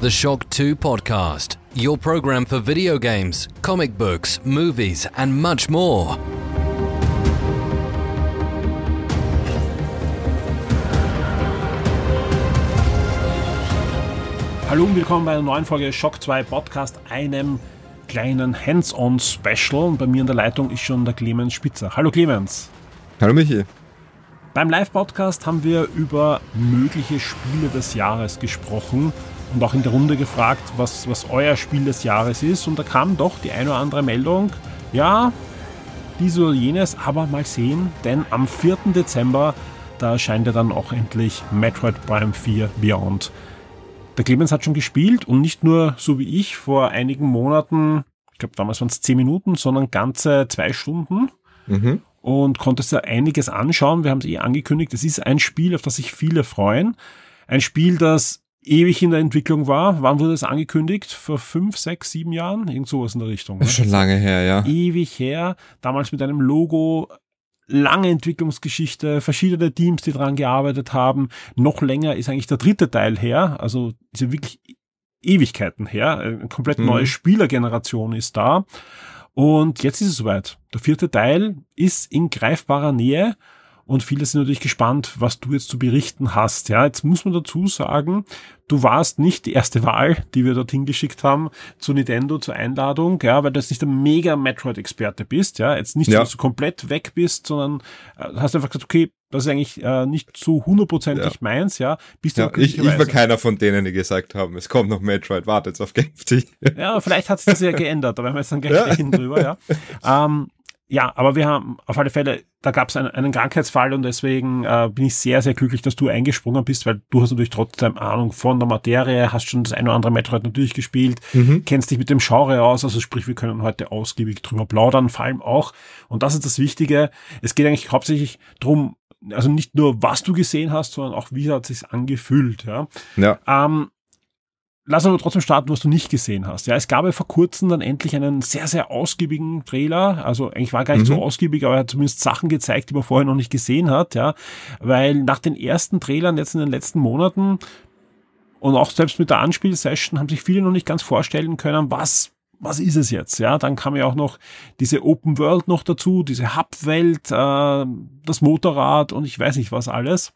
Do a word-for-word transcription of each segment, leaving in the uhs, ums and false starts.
The Shock two Podcast, your program for video games, comic books, movies and much more. Hallo und willkommen bei einer neuen Folge Shock zwei Podcast, einem kleinen Hands-on-Special. Und bei mir in der Leitung ist schon der Clemens Spitzer. Hallo Clemens. Hallo Michi. Beim Live-Podcast haben wir über mögliche Spiele des Jahres gesprochen und auch in der Runde gefragt, was, was euer Spiel des Jahres ist. Und da kam doch die eine oder andere Meldung, ja, dies oder jenes, aber mal sehen, denn am vierten Dezember, da erscheint ja dann auch endlich Metroid Prime vier Beyond. Der Clemens hat schon gespielt und nicht nur so wie ich vor einigen Monaten, ich glaube damals waren es zehn Minuten, sondern ganze zwei Stunden mhm. und konntest ja einiges anschauen. Wir haben es eh angekündigt, es ist ein Spiel, auf das sich viele freuen. Ein Spiel, das ewig in der Entwicklung war. Wann wurde es angekündigt? Vor fünf, sechs, sieben Jahren? Irgend sowas in der Richtung. Ne? Schon lange her, ja. Ewig her. Damals mit einem Logo. Lange Entwicklungsgeschichte, verschiedene Teams, die daran gearbeitet haben. Noch länger ist eigentlich der dritte Teil her, also ist ja wirklich Ewigkeiten her. Eine komplett mhm. neue Spielergeneration ist da. Und jetzt ist es soweit. Der vierte Teil ist in greifbarer Nähe und viele sind natürlich gespannt, was du jetzt zu berichten hast. Ja, jetzt muss man dazu sagen, du warst nicht die erste Wahl, die wir dorthin geschickt haben zu Nintendo zur Einladung, ja, weil du jetzt nicht ein mega Metroid-Experte bist, ja, jetzt nicht, ja. so, dass du komplett weg bist, sondern äh, hast einfach gesagt, okay, das ist eigentlich äh, nicht so hundertprozentig ja. meins, ja. Bist du ja ich, ich war keiner von denen, die gesagt haben, es kommt noch Metroid, wartet auf Game T. Ja, vielleicht hat es das ja geändert, da werden wir jetzt dann gleich ja. reden drüber, ja. Ähm, Ja, aber wir haben auf alle Fälle, da gab es einen, einen Krankheitsfall und deswegen äh, bin ich sehr, sehr glücklich, dass du eingesprungen bist, weil du hast natürlich trotzdem Ahnung von der Materie, hast schon das ein oder andere Metroid natürlich gespielt, mhm. kennst dich mit dem Genre aus, also sprich, wir können heute ausgiebig drüber plaudern, vor allem auch, und das ist das Wichtige, es geht eigentlich hauptsächlich drum, also nicht nur, was du gesehen hast, sondern auch, wie hat es sich angefühlt, ja. Ja. Ähm, Lass uns aber trotzdem starten, was du nicht gesehen hast. Ja, es gab ja vor kurzem dann endlich einen sehr, sehr ausgiebigen Trailer. Also eigentlich war gar nicht mhm. so ausgiebig, aber er hat zumindest Sachen gezeigt, die man vorher noch nicht gesehen hat. Ja, weil nach den ersten Trailern jetzt in den letzten Monaten und auch selbst mit der Anspielsession haben sich viele noch nicht ganz vorstellen können, was was ist es jetzt? Ja, dann kam ja auch noch diese Open World noch dazu, diese Hub-Welt, äh, das Motorrad und ich weiß nicht was alles.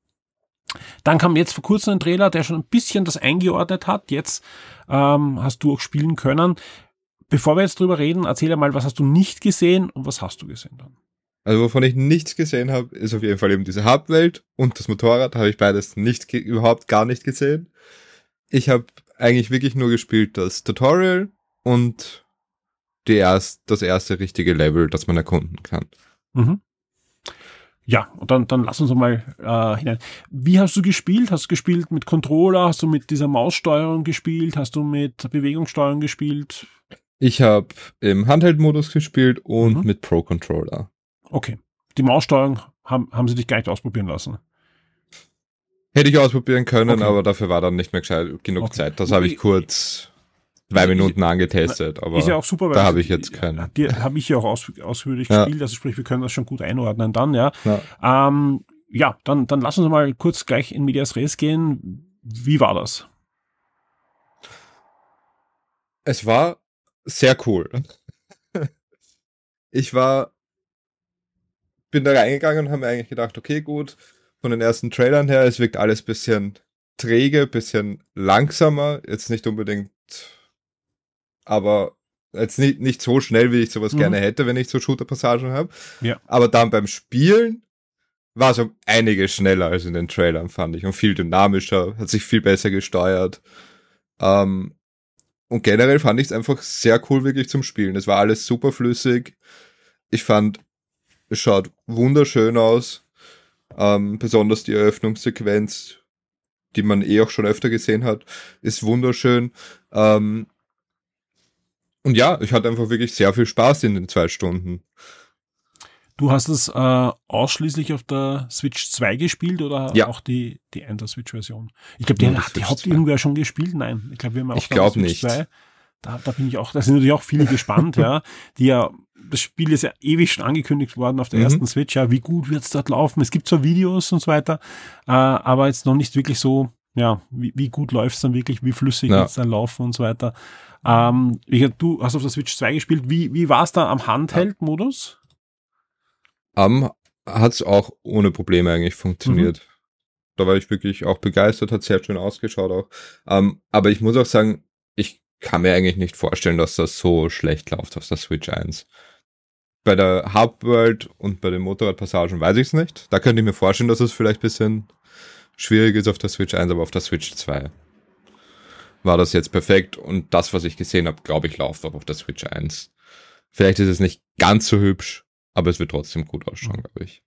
Dann kam jetzt vor kurzem ein Trailer, der schon ein bisschen das eingeordnet hat. Jetzt ähm, hast du auch spielen können. Bevor wir jetzt drüber reden, erzähl mal, was hast du nicht gesehen und was hast du gesehen dann? Also wovon ich nichts gesehen habe, ist auf jeden Fall eben diese Hubwelt und das Motorrad. Da habe ich beides nicht ge- überhaupt gar nicht gesehen. Ich habe eigentlich wirklich nur gespielt das Tutorial und die erst, das erste richtige Level, das man erkunden kann. Mhm. Ja, und dann, dann lass uns mal äh, hinein. Wie hast du gespielt? Hast du gespielt mit Controller? Hast du mit dieser Maussteuerung gespielt? Hast du mit Bewegungssteuerung gespielt? Ich habe im Handheld-Modus gespielt und mhm. mit Pro-Controller. Okay. Die Maussteuerung haben, haben sie dich gar nicht ausprobieren lassen? Hätte ich ausprobieren können, okay. aber dafür war dann nicht mehr gescheit, genug okay. Zeit. Das habe ich kurz zwei ist, Minuten angetestet, aber ist ja auch super, weil da habe ich jetzt keine. Die habe ich ja auch aus, ausführlich ja. gespielt, also sprich, wir können das schon gut einordnen dann, ja. Ja, ähm, ja dann, dann lass uns mal kurz gleich in Medias Res gehen. Wie war das? Es war sehr cool. Ich war, bin da reingegangen und habe mir eigentlich gedacht, okay, gut, von den ersten Trailern her, es wirkt alles bisschen träge, bisschen langsamer, jetzt nicht unbedingt, aber jetzt nicht, nicht so schnell, wie ich sowas mhm. gerne hätte, wenn ich so Shooter-Passagen habe. Ja. Aber dann beim Spielen war es um einige schneller als in den Trailern, fand ich. Und viel dynamischer, hat sich viel besser gesteuert. Ähm, und generell fand ich es einfach sehr cool wirklich zum Spielen. Es war alles super flüssig. Ich fand, es schaut wunderschön aus. Ähm, besonders die Eröffnungssequenz, die man eh auch schon öfter gesehen hat, ist wunderschön. Ähm, Und ja, ich hatte einfach wirklich sehr viel Spaß in den zwei Stunden. Du hast es äh, ausschließlich auf der Switch zwei gespielt oder ja. auch die, die Ender-Switch-Version? Ich glaube, die, ja, die hat irgendwer schon gespielt. Nein, ich glaube, wir haben auch ich glaub Switch nicht. zwei. Da, da bin ich auch, da sind natürlich auch viele gespannt, ja. Die ja, das Spiel ist ja ewig schon angekündigt worden auf der mhm. ersten Switch, ja, wie gut wird's dort laufen? Es gibt zwar Videos und so weiter, äh, aber jetzt noch nicht wirklich so ja, wie, wie gut läuft es dann wirklich, wie flüssig Ja. wird es dann laufen und so weiter. Ähm, ich, du hast auf der Switch zwei gespielt. Wie, wie war es da am Handheld-Modus? Um, hat es auch ohne Probleme eigentlich funktioniert. Mhm. Da war ich wirklich auch begeistert, hat sehr schön ausgeschaut auch. Um, aber ich muss auch sagen, ich kann mir eigentlich nicht vorstellen, dass das so schlecht läuft auf der Switch eins. Bei der Hub-World und bei den Motorradpassagen weiß ich es nicht. Da könnte ich mir vorstellen, dass es vielleicht ein bisschen schwierig ist auf der Switch eins, aber auf der Switch zwei war das jetzt perfekt. Und das, was ich gesehen habe, glaube ich, läuft auch auf der Switch eins. Vielleicht ist es nicht ganz so hübsch, aber es wird trotzdem gut ausschauen, glaube ich.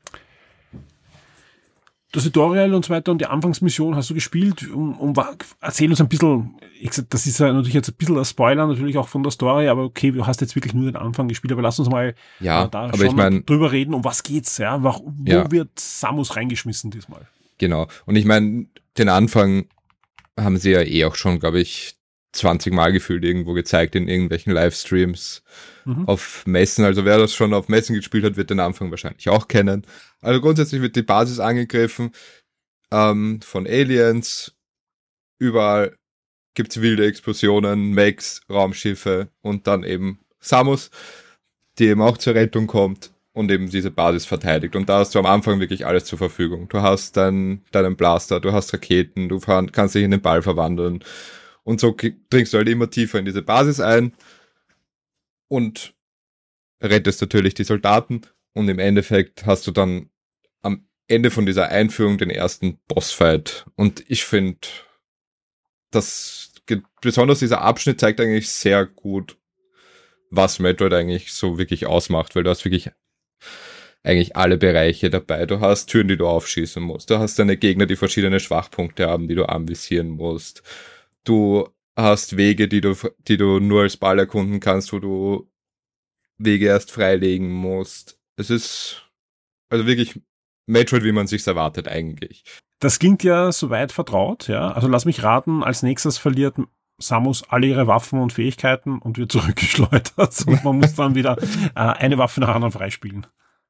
Das Tutorial und so weiter und die Anfangsmission hast du gespielt. Um, um, erzähl uns ein bisschen, ich sag, das ist ja natürlich jetzt ein bisschen ein Spoiler, natürlich auch von der Story, aber okay, du hast jetzt wirklich nur den Anfang gespielt, aber lass uns mal ja, äh, da aber schon ich mein, drüber reden, um was geht's, ja? Wo, wo ja. wird Samus reingeschmissen diesmal? Genau, und ich meine, den Anfang haben sie ja eh auch schon, glaube ich, zwanzig Mal gefühlt irgendwo gezeigt in irgendwelchen Livestreams mhm. auf Messen. Also wer das schon auf Messen gespielt hat, wird den Anfang wahrscheinlich auch kennen. Also grundsätzlich wird die Basis angegriffen ähm, von Aliens. Überall gibt's wilde Explosionen, Mechs, Raumschiffe und dann eben Samus, die eben auch zur Rettung kommt und eben diese Basis verteidigt. Und da hast du am Anfang wirklich alles zur Verfügung. Du hast dein, deinen Blaster, du hast Raketen, du fahren, kannst dich in den Ball verwandeln. Und so dringst du halt immer tiefer in diese Basis ein und rettest natürlich die Soldaten. Und im Endeffekt hast du dann am Ende von dieser Einführung den ersten Bossfight. Und ich finde, das besonders dieser Abschnitt zeigt eigentlich sehr gut, was Metroid eigentlich so wirklich ausmacht, weil du hast wirklich eigentlich alle Bereiche dabei. Du hast Türen, die du aufschießen musst. Du hast deine Gegner, die verschiedene Schwachpunkte haben, die du anvisieren musst. Du hast Wege, die du, die du nur als Ball erkunden kannst, wo du Wege erst freilegen musst. Es ist also wirklich Metroid, wie man sich's erwartet eigentlich. Das klingt ja soweit vertraut, ja. Also lass mich raten, als nächstes verliert Samus alle ihre Waffen und Fähigkeiten und wird zurückgeschleudert und man muss dann wieder äh, eine Waffe nach anderen freispielen.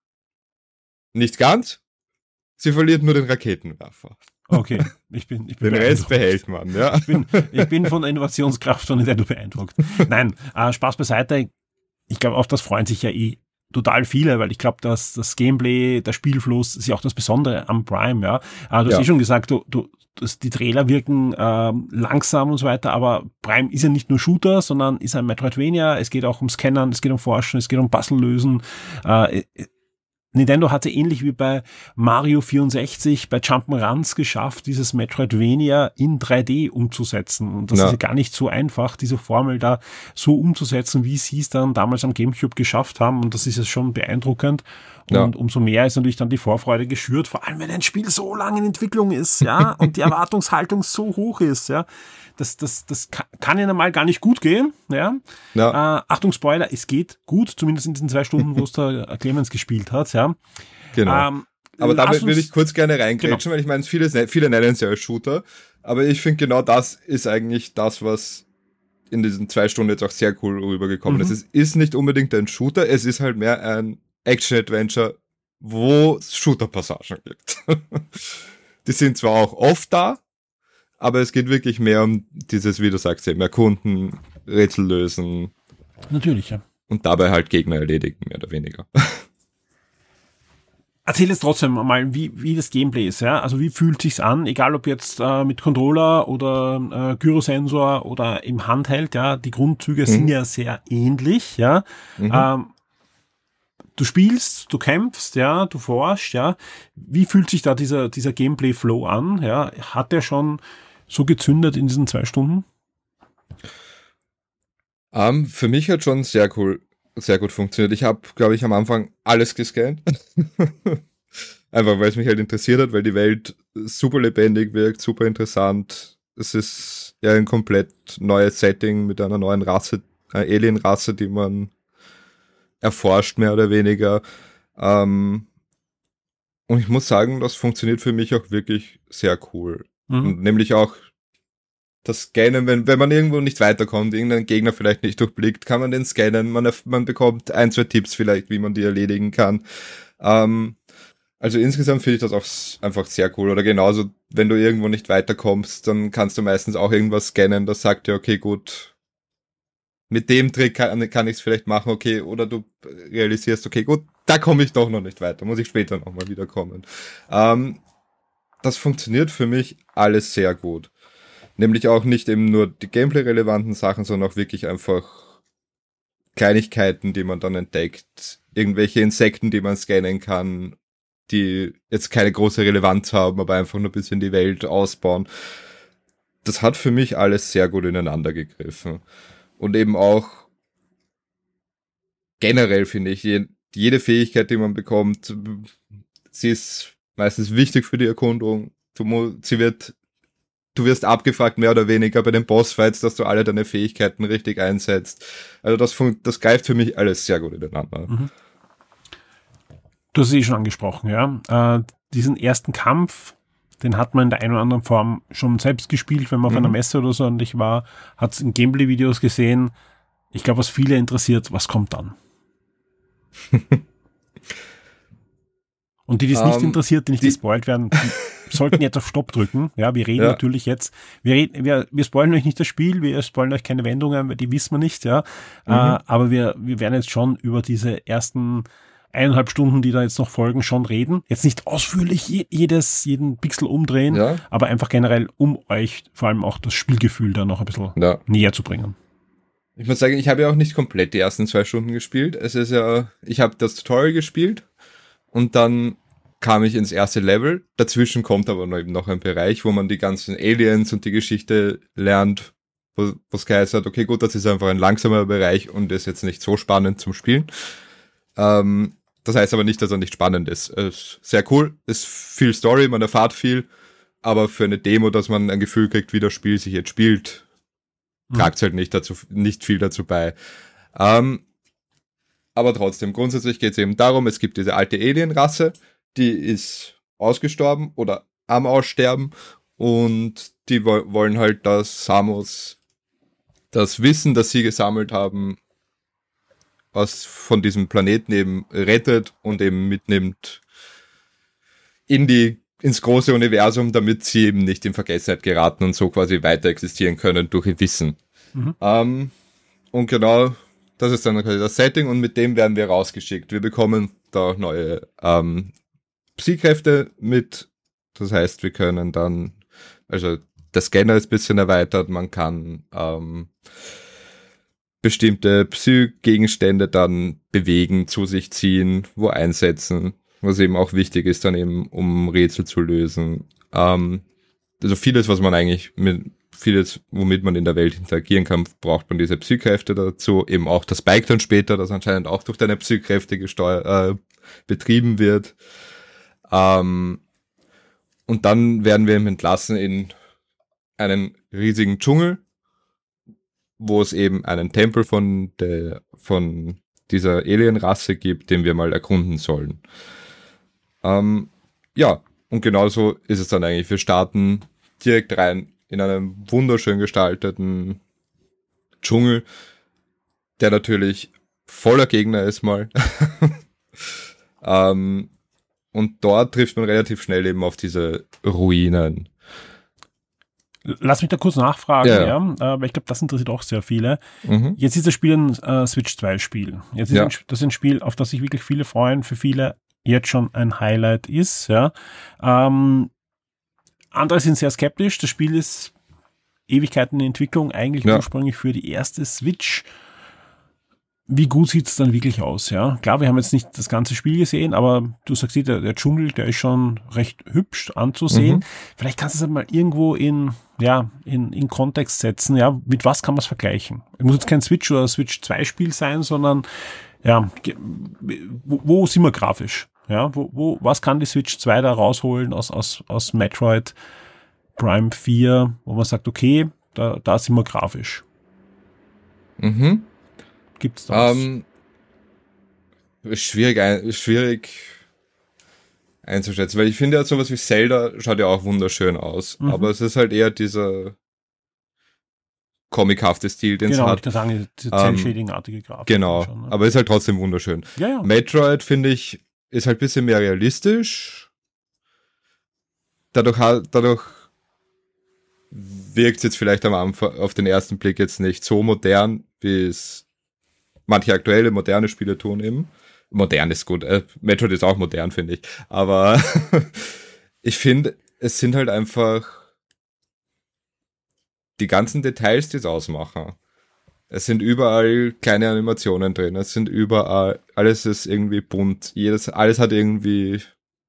Nicht ganz. Sie verliert nur den Raketenwerfer. Okay, ich bin, ich bin den Rest behält man, ja. Ich bin, ich bin von der Innovationskraft von Nintendo beeindruckt. Nein, äh, Spaß beiseite. Ich glaube, auf das freuen sich ja eh total viele, weil ich glaube, dass das Gameplay, der Spielfluss ist ja auch das Besondere am Prime, ja. Äh, du hast ja. eh schon gesagt, du, du, das, die Trailer wirken ähm, langsam und so weiter, aber Prime ist ja nicht nur Shooter, sondern ist ein Metroidvania. Es geht auch um Scannern, es geht um Forschen, es geht um Puzzle lösen. Äh, Nintendo hatte ähnlich wie bei Mario vierundsechzig bei Jump'n'Runs geschafft, dieses Metroidvania in drei D umzusetzen. Und das ja. ist ja gar nicht so einfach, diese Formel da so umzusetzen, wie sie es dann damals am GameCube geschafft haben. Und das ist ja schon beeindruckend. Und ja. umso mehr ist natürlich dann die Vorfreude geschürt, vor allem wenn ein Spiel so lange in Entwicklung ist, ja, und die Erwartungshaltung so hoch ist, ja. Das, das, das kann ja normal gar nicht gut gehen, ja. ja. Äh, Achtung, Spoiler, es geht gut, zumindest in diesen zwei Stunden, wo es der Clemens gespielt hat, ja. Genau. Ähm, aber damit würde ich kurz gerne reingrätschen, genau. weil ich meine, viele, viele nennen es ja als Shooter, aber ich finde genau das ist eigentlich das, was in diesen zwei Stunden jetzt auch sehr cool rübergekommen mhm. ist. Es ist nicht unbedingt ein Shooter, es ist halt mehr ein Action-Adventure, wo es Shooter-Passagen gibt. Die sind zwar auch oft da, aber es geht wirklich mehr um dieses, wie du sagst, eben erkunden, Rätsel lösen. Natürlich, ja. Und dabei halt Gegner erledigen, mehr oder weniger. Erzähl jetzt trotzdem mal, wie, wie das Gameplay ist, ja. Also wie fühlt sich's an, egal ob jetzt äh, mit Controller oder äh, Gyrosensor oder im Handheld, ja. Die Grundzüge mhm. sind ja sehr ähnlich, ja. Mhm. Ähm, du spielst, du kämpfst, ja, du forschst, ja. Wie fühlt sich da dieser, dieser Gameplay-Flow an, ja? Hat der schon so gezündet in diesen zwei Stunden? Um, für mich hat schon sehr cool, sehr gut funktioniert. Ich habe, glaube ich, am Anfang alles gescannt. Einfach, weil es mich halt interessiert hat, weil die Welt super lebendig wirkt, super interessant. Es ist ja ein komplett neues Setting mit einer neuen Rasse, einer Alien-Rasse, die man erforscht, mehr oder weniger. Um, und ich muss sagen, das funktioniert für mich auch wirklich sehr cool. Mhm. Nämlich auch das Scannen, wenn, wenn man irgendwo nicht weiterkommt, irgendeinen Gegner vielleicht nicht durchblickt, kann man den scannen, man, man bekommt ein, zwei Tipps vielleicht, wie man die erledigen kann. Ähm, Also insgesamt finde ich das auch s- einfach sehr cool. Oder genauso, wenn du irgendwo nicht weiterkommst, dann kannst du meistens auch irgendwas scannen, das sagt dir, okay, gut, mit dem Trick kann, kann ich es vielleicht machen, okay, oder du realisierst, okay, gut, da komme ich doch noch nicht weiter, muss ich später nochmal wiederkommen. Ähm, das funktioniert für mich alles sehr gut. Nämlich auch nicht eben nur die Gameplay-relevanten Sachen, sondern auch wirklich einfach Kleinigkeiten, die man dann entdeckt, irgendwelche Insekten, die man scannen kann, die jetzt keine große Relevanz haben, aber einfach nur ein bisschen die Welt ausbauen. Das hat für mich alles sehr gut ineinander gegriffen. Und eben auch generell finde ich, je, jede Fähigkeit, die man bekommt, sie ist meistens wichtig für die Erkundung. Du, mu- sie wird, du wirst abgefragt, mehr oder weniger bei den Bossfights, dass du alle deine Fähigkeiten richtig einsetzt. Also das, fun- das greift für mich alles sehr gut ineinander. Mhm. Du hast es eh schon angesprochen, ja. Äh, diesen ersten Kampf, den hat man in der einen oder anderen Form schon selbst gespielt, wenn man auf Mhm. einer Messe oder so und ich war, hat es in Gameplay-Videos gesehen. Ich glaube, was viele interessiert, was kommt dann? Und die, die es nicht Ähm, interessiert, die nicht die- gespoilt werden, die sollten jetzt auf Stopp drücken. Ja, wir reden Ja. natürlich jetzt, wir, reden, wir, wir spoilen euch nicht das Spiel, wir spoilen euch keine Wendungen, weil die wissen wir nicht, ja. Mhm. Äh, aber wir, wir werden jetzt schon über diese ersten eineinhalb Stunden, die da jetzt noch folgen, schon reden. Jetzt nicht ausführlich je, jedes, jeden Pixel umdrehen, Ja. aber einfach generell, um euch vor allem auch das Spielgefühl da noch ein bisschen Ja. näher zu bringen. Ich muss sagen, ich habe ja auch nicht komplett die ersten zwei Stunden gespielt. Es ist ja, ich habe das Tutorial gespielt und dann kam ich ins erste Level. Dazwischen kommt aber noch eben noch ein Bereich, wo man die ganzen Aliens und die Geschichte lernt, wo es geheißen hat, okay, gut, das ist einfach ein langsamer Bereich und ist jetzt nicht so spannend zum Spielen. Ähm, das heißt aber nicht, dass er nicht spannend ist. Es ist sehr cool, ist viel Story, man erfahrt viel, aber für eine Demo, dass man ein Gefühl kriegt, wie das Spiel sich jetzt spielt, Mhm. tragt halt nicht dazu, nicht viel dazu bei. Ähm, aber trotzdem, grundsätzlich geht es eben darum, es gibt diese alte Alien-Rasse, die ist ausgestorben oder am Aussterben und die wo- wollen halt, dass Samus das Wissen, das sie gesammelt haben, was von diesem Planeten eben rettet und eben mitnimmt in die, ins große Universum, damit sie eben nicht in Vergessenheit geraten und so quasi weiter existieren können durch ihr Wissen. Mhm. Ähm, und genau, das ist dann quasi das Setting und mit dem werden wir rausgeschickt. Wir bekommen da neue ähm, Psykräfte mit. Das heißt, wir können dann, also der Scanner ist ein bisschen erweitert, man kann ähm, bestimmte Psy-Gegenstände dann bewegen, zu sich ziehen, wo einsetzen, was eben auch wichtig ist dann eben, um Rätsel zu lösen. Ähm, also vieles, was man eigentlich mit, vieles, womit man in der Welt interagieren kann, braucht man diese Psykräfte dazu, eben auch das Bike dann später, das anscheinend auch durch deine Psykräfte gesteuert, äh, betrieben wird. Ähm, und dann werden wir eben entlassen in einen riesigen Dschungel, wo es eben einen Tempel von der, von dieser Alien-Rasse gibt, den wir mal erkunden sollen. Ähm, ja, und genauso ist es dann eigentlich. Wir starten direkt rein in einem wunderschön gestalteten Dschungel, der natürlich voller Gegner ist mal. ähm, und dort trifft man relativ schnell eben auf diese Ruinen. Lass mich da kurz nachfragen, Ja, ja, ja. äh, weil ich glaube, das interessiert auch sehr viele. Mhm. Jetzt ist das Spiel ein äh, Switch zwei Spiel. Jetzt ist Ja. ein, das ist ein Spiel, auf das sich wirklich viele freuen, für viele jetzt schon ein Highlight ist, ja. Ähm, andere sind sehr skeptisch. Das Spiel ist Ewigkeiten in Entwicklung, eigentlich Ja. ursprünglich für die erste Switch. Wie gut sieht es dann wirklich aus, ja? Klar, wir haben jetzt nicht das ganze Spiel gesehen, aber du sagst, der, der Dschungel, der ist schon recht hübsch anzusehen. Mhm. Vielleicht kannst du es mal irgendwo in, ja, in, in Kontext setzen, ja? Mit was kann man es vergleichen? Es muss jetzt kein Switch oder Switch zwei Spiel sein, sondern, ja, ge- wo, wo sind wir grafisch? Ja, wo, wo, was kann die Switch zwei da rausholen aus, aus, aus Metroid Prime vier, wo man sagt, okay, da, da sind wir grafisch. Mhm. Gibt's da was? Ähm, ist schwierig, ein, ist schwierig einzuschätzen, weil ich finde ja sowas wie Zelda schaut ja auch wunderschön aus, Mhm. aber es ist halt eher dieser comichafte Stil, den Genau, es ich hat. kann sagen, diese Ähm, Cell-Shading-artige Grafik. Genau, schon, ne? aber ist halt trotzdem wunderschön. ja, ja. Metroid finde ich ist halt ein bisschen mehr realistisch. Dadurch, dadurch wirkt es jetzt vielleicht am Anfang auf den ersten Blick jetzt nicht so modern, wie es manche aktuelle moderne Spiele tun eben. Modern ist gut. Äh, Metroid ist auch modern, finde ich. Aber ich finde, es sind halt einfach die ganzen Details, die es ausmachen. Es sind überall kleine Animationen drin. Es sind überall, alles ist irgendwie bunt. Jedes, alles hat irgendwie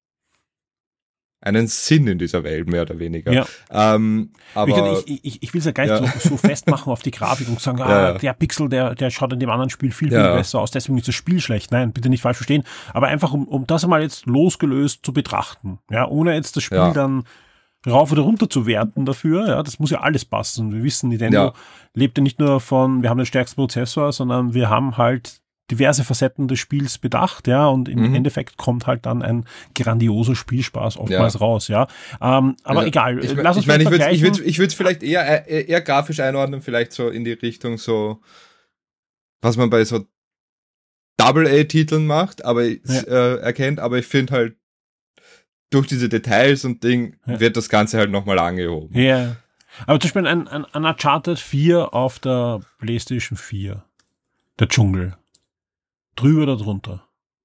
einen Sinn in dieser Welt, mehr oder weniger. Ja. Ähm, aber ich, ich, ich will es ja gar nicht ja. so, so festmachen auf die Grafik und sagen, ah, Ja, ja. der Pixel, der, der schaut in dem anderen Spiel viel, viel Ja. besser aus, deswegen ist das Spiel schlecht. Nein, bitte nicht falsch verstehen. Aber einfach, um, um das mal jetzt losgelöst zu betrachten, ja, ohne jetzt das Spiel Ja. dann rauf oder runter zu werten dafür, ja, das muss ja alles passen. Wir wissen, Nintendo Ja. lebt ja nicht nur von, wir haben den stärksten Prozessor, sondern wir haben halt diverse Facetten des Spiels bedacht, ja, und im Mhm. Endeffekt kommt halt dann ein grandioser Spielspaß oftmals Ja. raus, ja. Ähm, aber Ja, egal, Ich, lass uns ich meine, ich mal würde ich vergleichen. würd, ich würd's vielleicht eher, eher, eher grafisch einordnen, vielleicht so in die Richtung so, was man bei so Double-A-Titeln macht, aber Ja. äh, erkennt, aber ich finde halt, durch diese Details und Ding Ja. wird das Ganze halt nochmal angehoben. Ja. Aber zum Beispiel ein, ein, ein Uncharted vier auf der PlayStation vier. Der Dschungel. Drüber oder drunter?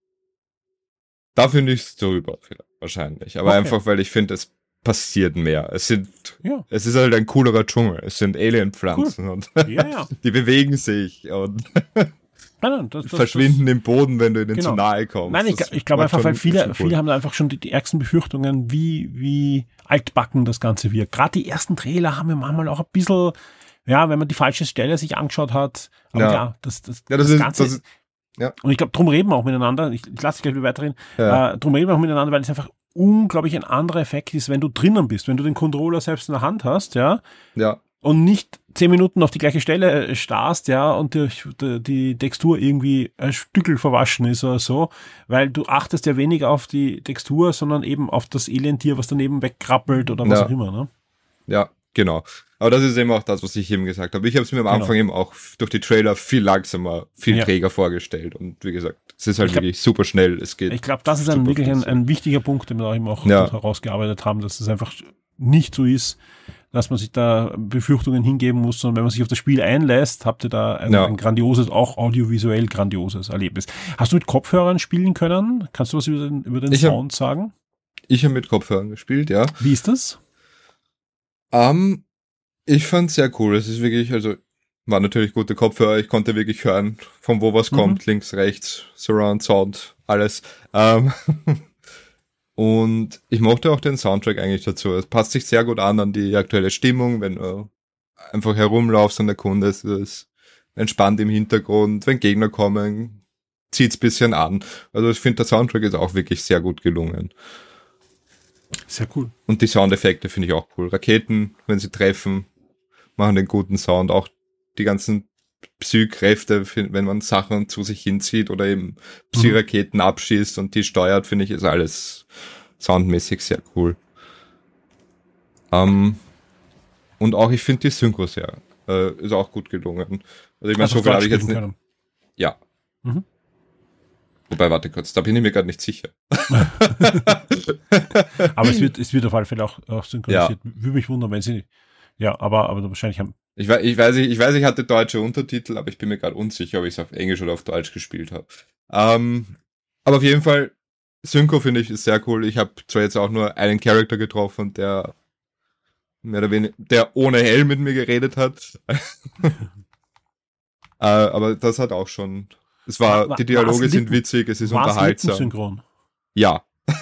Da finde ich es drüber, vielleicht, wahrscheinlich. Aber Okay. einfach, weil ich finde, es passiert mehr. Es sind, Ja. es ist halt ein coolerer Dschungel. Es sind Alien-Pflanzen und Ja, ja. die bewegen sich und Nein, nein, das, das, verschwinden im Boden, wenn du ihnen Genau. zu nahe kommst. Nein, ich, Das ich glaube macht einfach, schon- weil viele, schon cool. viele haben da einfach schon die, die ärgsten Befürchtungen, wie, wie altbacken das Ganze wird. Gerade die ersten Trailer haben ja manchmal auch ein bisschen, ja, wenn man die falsche Stelle sich angeschaut hat. Aber Ja. klar, das, das, Ja, das das ist- Ganze das ist- ja. Und ich glaube, drum reden wir auch miteinander. Ich, ich lasse dich gleich wieder weiterreden. Ja. Äh, drum reden wir auch miteinander, weil es einfach unglaublich ein anderer Effekt ist, wenn du drinnen bist, wenn du den Controller selbst in der Hand hast, ja, Ja, und nicht zehn Minuten auf die gleiche Stelle äh, starrst, ja, und die, die, die Textur irgendwie ein Stückel verwaschen ist oder so, weil du achtest ja weniger auf die Textur, sondern eben auf das Elendtier, was daneben wegkrabbelt oder was Ja. auch immer, ne? ja, genau. Aber das ist eben auch das, was ich eben gesagt habe. Ich habe es mir am Genau. Anfang eben auch durch die Trailer viel langsamer, viel Ja. träger vorgestellt. Und wie gesagt, es ist halt Ich glaub- wirklich super schnell. Es geht. Ich glaube, das ist ein, super wirklich ein, flüssig. ein wichtiger Punkt, den wir da eben auch Ja. dort herausgearbeitet haben, dass es einfach nicht so ist, dass man sich da Befürchtungen hingeben muss, sondern wenn man sich auf das Spiel einlässt, habt ihr da ein, Ja. ein grandioses, auch audiovisuell grandioses Erlebnis. Hast du mit Kopfhörern spielen können? Kannst du was über den, über den Ich hab- Sound sagen? Ich habe mit Kopfhörern gespielt, ja. Wie ist das? Ähm, ich fand es sehr cool. Es ist wirklich, also, war natürlich gute Kopfhörer. Ich konnte wirklich hören, von wo was Mhm. kommt. Links, rechts, Surround, Sound, alles. Ähm, und ich mochte auch den Soundtrack eigentlich dazu. Es passt sich sehr gut an an die aktuelle Stimmung, wenn du einfach herumlaufst und erkundest. Es ist entspannt im Hintergrund. Wenn Gegner kommen, zieht's bisschen an. Also ich finde, der Soundtrack ist auch wirklich sehr gut gelungen. Sehr cool. Und die Soundeffekte finde ich auch cool. Raketen, wenn sie treffen, machen den guten Sound. Auch die ganzen Psy-Kräfte, wenn man Sachen zu sich hinzieht oder eben Psy-Raketen abschießt und die steuert, finde ich, ist alles soundmäßig sehr cool. Ähm, und auch, ich finde die Synchro sehr, äh, ist auch gut gelungen. Also ich meine, Also so viel Deutsch habe ich jetzt spielen nicht. können. Ja. Mhm. Wobei, warte kurz, da bin ich mir gerade nicht sicher. Aber es wird, es wird auf alle Fälle auch, auch synchronisiert. Würde mich wundern, wenn sie nicht. Ja, aber, aber wahrscheinlich haben. Ich weiß, ich weiß, ich, ich weiß, ich hatte deutsche Untertitel, aber ich bin mir gerade unsicher, ob ich es auf Englisch oder auf Deutsch gespielt habe. Ähm, aber auf jeden Fall, Synchro finde ich ist sehr cool. Ich habe zwar jetzt auch nur einen Charakter getroffen, der mehr oder weniger, der ohne Helm mit mir geredet hat. äh, aber das hat auch schon. Es war, War- war- die Dialoge war's sind Lippen- witzig, es ist War's unterhaltsam. Lippensynchron? Ja.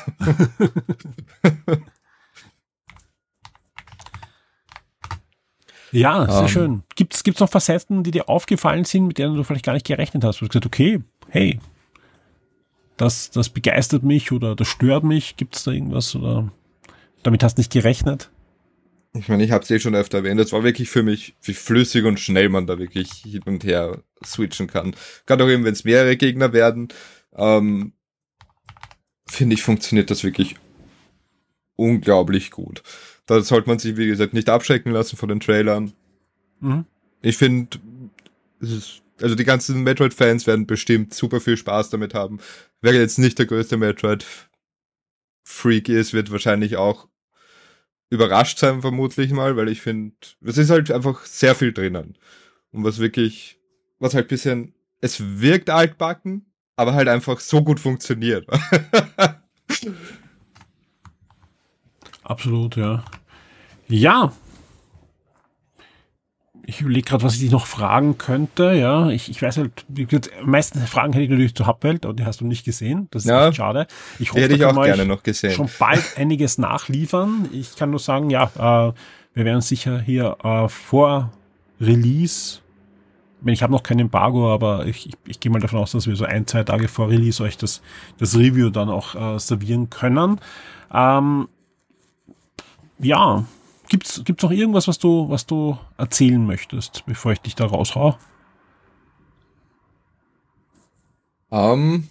Ja, sehr Ähm. schön. Gibt's, gibt's noch Facetten, die dir aufgefallen sind, mit denen du vielleicht gar nicht gerechnet hast? Du hast gesagt, okay, hey, das, das begeistert mich oder das stört mich. Gibt's da irgendwas oder damit hast du nicht gerechnet? Ich meine, ich habe es eh schon öfter erwähnt, es war wirklich für mich, wie flüssig und schnell man da wirklich hin und her switchen kann. Gerade auch eben, wenn es mehrere Gegner werden, ähm, finde ich, funktioniert das wirklich unglaublich gut. Da sollte man sich, wie gesagt, nicht abschrecken lassen von den Trailern. Mhm. Ich finde, es ist also die ganzen Metroid-Fans werden bestimmt super viel Spaß damit haben. Wer jetzt nicht der größte Metroid-Freak ist, wird wahrscheinlich auch überrascht sein, vermutlich mal, weil ich finde, es ist halt einfach sehr viel drinnen. Und was wirklich, was halt ein bisschen, es wirkt altbacken, aber halt einfach so gut funktioniert. Absolut, ja. Ja. Ich überlege gerade, was ich dich noch fragen könnte. Ja, ich, ich weiß halt, die meisten Fragen hätte ich natürlich zur Hauptwelt, aber die hast du nicht gesehen. Das ist ja, echt schade. Ich hoffe, die hätte ich da auch gerne noch gesehen. Schon bald einiges nachliefern. Ich kann nur sagen, ja, äh, wir werden sicher hier äh, vor Release, ich habe noch kein Embargo, aber ich, ich, ich gehe mal davon aus, dass wir so ein, zwei Tage vor Release euch das, das Review dann auch äh, servieren können. Ähm, ja, Gibt's, gibt's noch irgendwas, was du, was du erzählen möchtest, bevor ich dich da raushau? Um,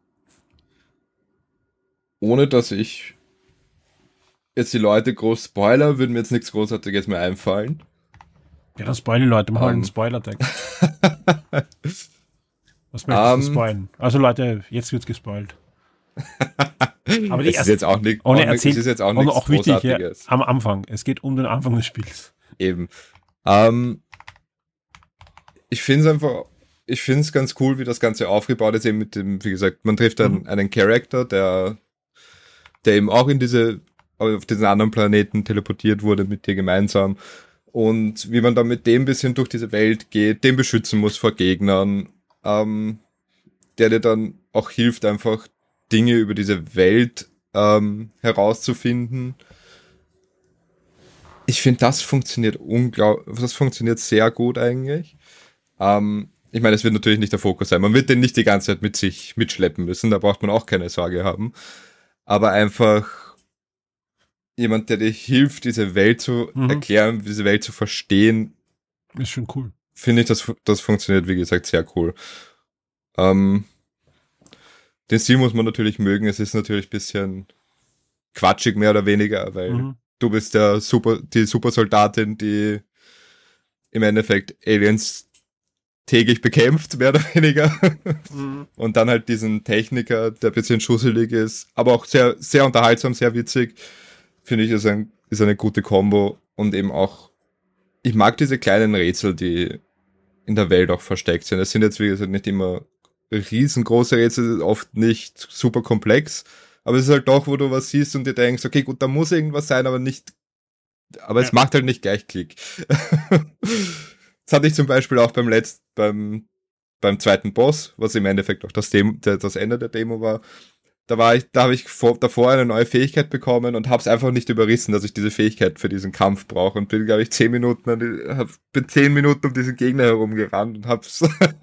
ohne dass ich jetzt die Leute groß spoiler, würde mir jetzt nichts Großartiges mehr einfallen. Ja, dann spoilen die Leute, machen um. einen Spoiler-Tag. Was möchtest um. du spoilen? Also Leute, jetzt wird's gespoilt. Aber die es ist jetzt auch nicht, auch, erzählt, ist jetzt auch nichts auch wichtig, ja, am Anfang. Es geht um den Anfang des Spiels. Eben. Ähm, ich finde es einfach, ich finde es ganz cool, wie das Ganze aufgebaut ist, eben mit dem, wie gesagt, man trifft einen, mhm. einen Charakter, der, der eben auch in diese, auf diesen anderen Planeten teleportiert wurde mit dir gemeinsam. Und wie man dann mit dem ein bisschen durch diese Welt geht, den beschützen muss vor Gegnern, ähm, der dir dann auch hilft, einfach Dinge über diese Welt ähm, herauszufinden. Ich finde, das funktioniert unglaublich, das funktioniert sehr gut eigentlich. Ähm, ich meine, es wird natürlich nicht der Fokus sein. Man wird den nicht die ganze Zeit mit sich mitschleppen müssen, da braucht man auch keine Sorge haben. Aber einfach jemand, der dir hilft, diese Welt zu mhm. erklären, diese Welt zu verstehen. Ist schon cool. Finde ich, das, das funktioniert, wie gesagt, sehr cool. Ähm, Den Stil muss man natürlich mögen. Es ist natürlich ein bisschen quatschig, mehr oder weniger, weil mhm. du bist der Super, die Supersoldatin, die im Endeffekt Aliens täglich bekämpft, mehr oder weniger. Mhm. Und dann halt diesen Techniker, der ein bisschen schusselig ist, aber auch sehr, sehr unterhaltsam, sehr witzig. Finde ich, ist, ein, ist eine gute Kombo. Und eben auch, ich mag diese kleinen Rätsel, die in der Welt auch versteckt sind. Es sind jetzt, wie gesagt, nicht immer riesengroße Rätsel, oft nicht super komplex, aber es ist halt doch, wo du was siehst und dir denkst, okay, gut, da muss irgendwas sein, aber nicht, aber ja. Es macht halt nicht gleich Klick. Das hatte ich zum Beispiel auch beim letzten, beim, beim zweiten Boss, was im Endeffekt auch das, Demo, das Ende der Demo war. Da war ich, da habe ich vor, davor eine neue Fähigkeit bekommen und habe es einfach nicht überrissen, dass ich diese Fähigkeit für diesen Kampf brauche und bin, glaube ich, zehn Minuten, hab, bin zehn Minuten um diesen Gegner herumgerannt und hab's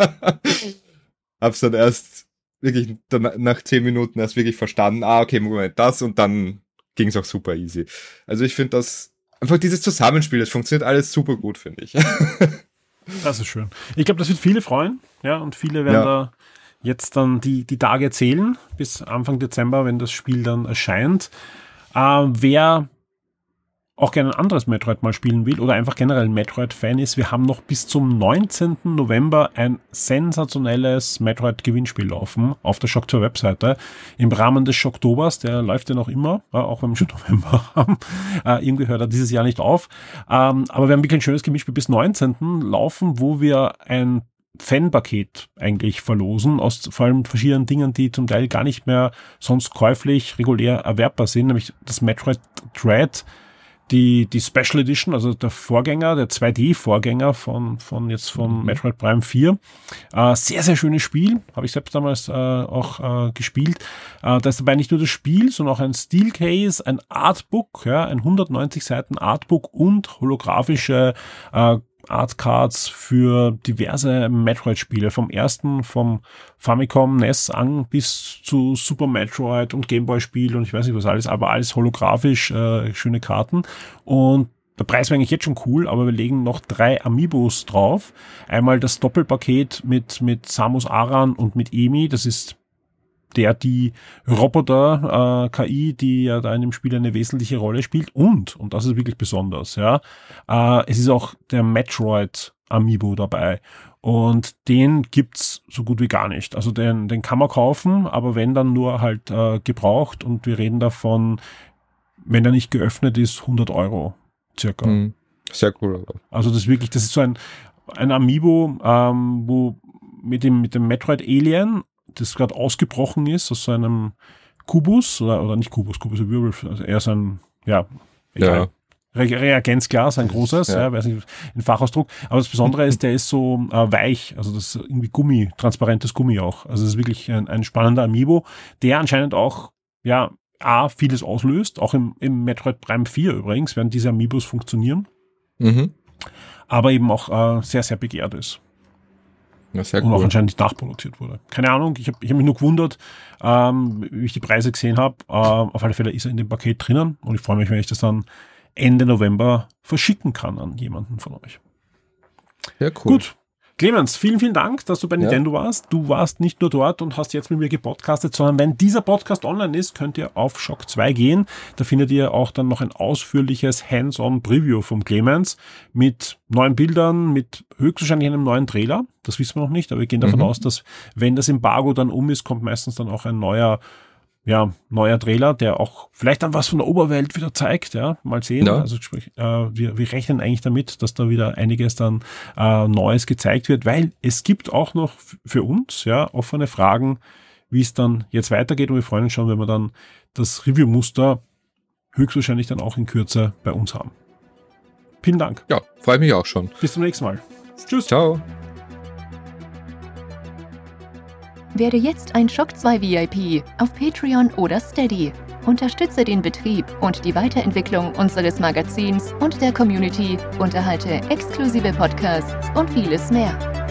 hab's dann erst wirklich dann nach zehn Minuten erst wirklich verstanden, ah, okay, Moment, das und dann ging's auch super easy. Also ich finde das, einfach dieses Zusammenspiel, das funktioniert alles super gut, finde ich. Das ist schön. Ich glaube, das wird viele freuen, ja, und viele werden ja. da jetzt dann die, die Tage zählen, bis Anfang Dezember, wenn das Spiel dann erscheint. Äh, wer auch gerne ein anderes Metroid mal spielen will oder einfach generell ein Metroid-Fan ist, wir haben noch bis zum neunzehnten November ein sensationelles Metroid-Gewinnspiel laufen auf der Shock-Tour-Webseite im Rahmen des Schocktobers, der läuft ja noch immer, ja, auch wenn wir schon November haben. Äh, irgendwie hört er dieses Jahr nicht auf. Ähm, aber wir haben wirklich ein schönes Gewinnspiel bis neunzehnten laufen, wo wir ein Fanpaket eigentlich verlosen, aus vor allem verschiedenen Dingen, die zum Teil gar nicht mehr sonst käuflich regulär erwerbbar sind, nämlich das Metroid Dread, die die Special Edition, also der Vorgänger, der zwei D-Vorgänger von von jetzt von mhm. Metroid Prime vier. Äh, sehr, sehr schönes Spiel, habe ich selbst damals äh, auch äh, gespielt. Äh, da ist dabei nicht nur das Spiel, sondern auch ein Steelcase, ein Artbook, ja, ein hundertneunzig Seiten Artbook und holographische äh, Artcards für diverse Metroid-Spiele, vom ersten, vom Famicom N E S an bis zu Super Metroid und Gameboy-Spiel und ich weiß nicht was alles, aber alles holographisch, äh, schöne Karten. Und der Preis wäre eigentlich jetzt schon cool, aber wir legen noch drei Amiibos drauf. Einmal das Doppelpaket mit, mit Samus Aran und mit Emi, das ist der die Roboter-K I, äh, die ja da in dem Spiel eine wesentliche Rolle spielt. Und, und das ist wirklich besonders, ja, äh, es ist auch der Metroid Amiibo dabei. Und den gibt's so gut wie gar nicht. Also den, den kann man kaufen, aber wenn dann nur halt äh, gebraucht und wir reden davon, wenn er nicht geöffnet ist, hundert Euro circa. Mhm. Sehr cool. Also das ist wirklich, das ist so ein, ein Amiibo, ähm, wo mit dem, mit dem Metroid Alien, das gerade ausgebrochen ist aus so einem Kubus, oder, oder nicht Kubus, Kubus ist ein Wirbel, also eher so ein, ja, egal. Ja. Re- Reagenzglas, ein großes, ja. Ja, weiß nicht, ein Fachausdruck. Aber das Besondere ist, der ist so äh, weich, also das ist irgendwie Gummi, transparentes Gummi auch. Also das ist wirklich ein, ein spannender Amiibo, der anscheinend auch, ja, A, vieles auslöst, auch im, im Metroid Prime vier übrigens, werden diese Amiibos funktionieren, mhm. aber eben auch äh, sehr, sehr begehrt ist. Ja, sehr und cool. auch anscheinend nicht nachproduziert wurde. Keine Ahnung, ich habe ich hab mich nur gewundert, ähm, wie ich die Preise gesehen habe. Äh, auf alle Fälle ist er in dem Paket drinnen und ich freue mich, wenn ich das dann Ende November verschicken kann an jemanden von euch. Ja, cool. Gut. Clemens, vielen, vielen Dank, dass du bei Nintendo ja. warst. Du warst nicht nur dort und hast jetzt mit mir gepodcastet, sondern wenn dieser Podcast online ist, könnt ihr auf Shock zwei gehen. Da findet ihr auch dann noch ein ausführliches Hands-on-Preview vom Clemens mit neuen Bildern, mit höchstwahrscheinlich einem neuen Trailer. Das wissen wir noch nicht, aber wir gehen davon mhm. aus, dass wenn das Embargo dann um ist, kommt meistens dann auch ein neuer Ja, neuer Trailer, der auch vielleicht dann was von der Oberwelt wieder zeigt, ja, mal sehen. Ja. Also sprich, äh, wir, wir rechnen eigentlich damit, dass da wieder einiges dann äh, Neues gezeigt wird, weil es gibt auch noch f- für uns, ja, offene Fragen, wie es dann jetzt weitergeht und wir freuen uns schon, wenn wir dann das Review-Muster höchstwahrscheinlich dann auch in Kürze bei uns haben. Vielen Dank. Ja, freue mich auch schon. Bis zum nächsten Mal. Tschüss. Ciao. Werde jetzt ein Shock zwei V I P auf Patreon oder Steady. Unterstütze den Betrieb und die Weiterentwicklung unseres Magazins und der Community, unterhalte exklusive Podcasts und vieles mehr.